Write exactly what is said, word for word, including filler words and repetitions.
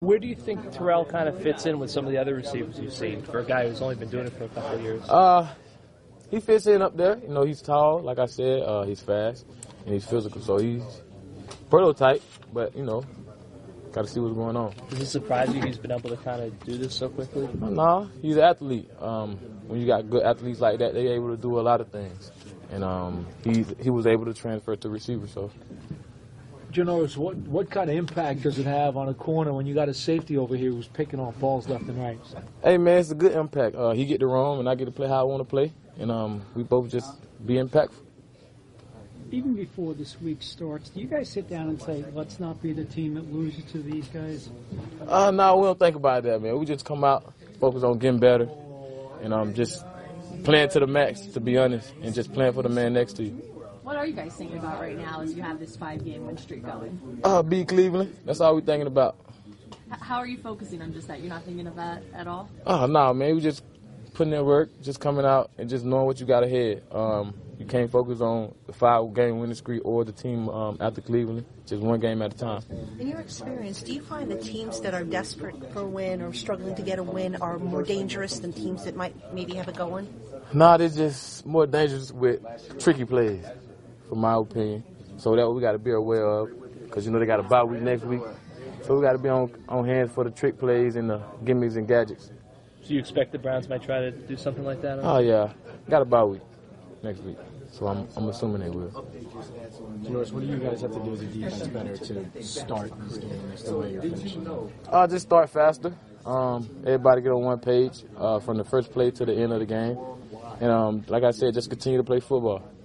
Where do you think Terrell kind of fits in with some of the other receivers you've seen for a guy who's only been doing it for a couple of years? Uh, he fits in up there. You know, he's tall, like I said. Uh, he's fast, and he's physical. So he's prototype, but, you know, got to see what's going on. Does it surprise you he's been able to kind of do this so quickly? No, nah, he's an athlete. Um, when you got good athletes like that, they're able to do a lot of things. And um, he he was able to transfer to receiver, so. Janoris, what, what kind of impact does it have on a corner when you got a safety over here who's picking off balls left and right? Hey, man, it's a good impact. Uh, he get to roam, and I get to play how I want to play. And um, we both just be impactful. Even before this week starts, do you guys sit down and say, let's not be the team that loses to these guys? Uh, no, we don't think about that, man. We just come out, focus on getting better, and um, just playing to the max, to be honest, and just playing for the man next to you. What are you guys thinking about right now as you have this five-game win streak going? Uh, beat Cleveland. That's all we're thinking about. H- how are you focusing on just that? You're not thinking of that at all? Oh, no, man. We just putting in work, just coming out and just knowing what you got ahead. Um, you can't focus on the five-game winning streak or the team um, after Cleveland, just one game at a time. In your experience, do you find that teams that are desperate for a win or struggling to get a win are more dangerous than teams that might maybe have it going? No, they're just more dangerous with tricky plays, from my opinion. So that's what we got to be aware of, because, you know, they got a bye week next week. So we got to be on, on hand for the trick plays and the gimmicks and gadgets. So you expect the Browns might try to do something like that? Oh, yeah. Got a bye week next week. So I'm, I'm assuming they will. Janoris, what do you guys have to do as a defense better to start this game next the way you're finishing? Uh, just start faster. Um, everybody get on one page uh, from the first play to the end of the game. And um, like I said, just continue to play football.